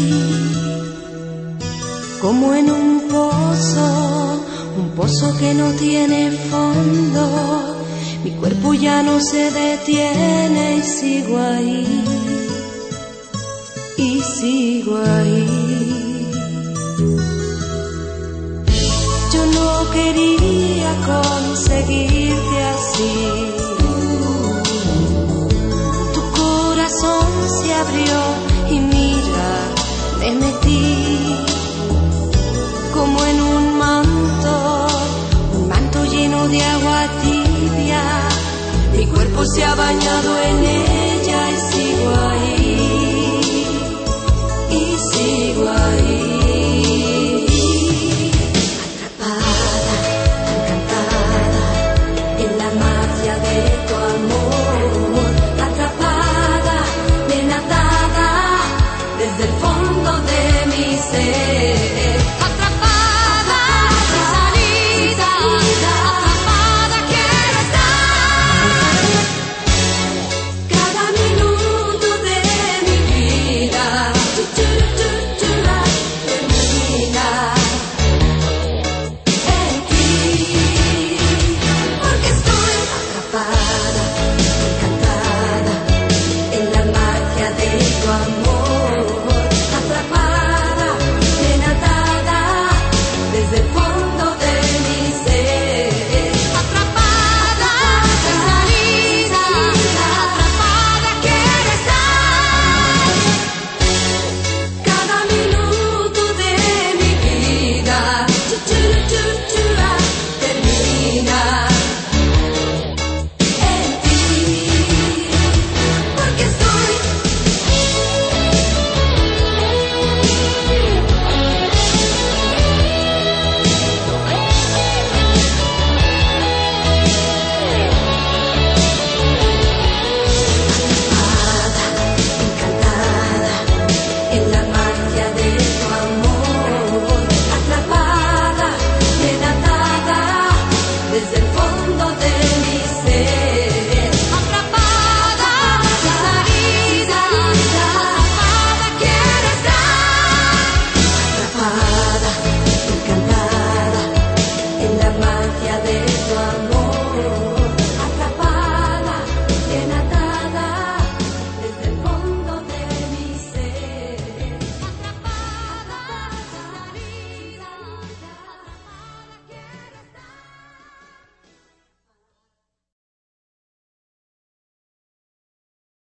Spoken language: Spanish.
como en un pozo que no tiene fondo. Mi cuerpo ya no se detiene y sigo ahí, y sigo ahí. Yo no quería conseguirte así. Tu corazón se abrió y mira, me metí como en un manto lleno de agua tibia. Mi cuerpo se ha bañado en ella y sigo ahí, y sigo ahí. Atrapada, encantada en la magia de tu amor. Atrapada, denatada desde el fondo de mi ser.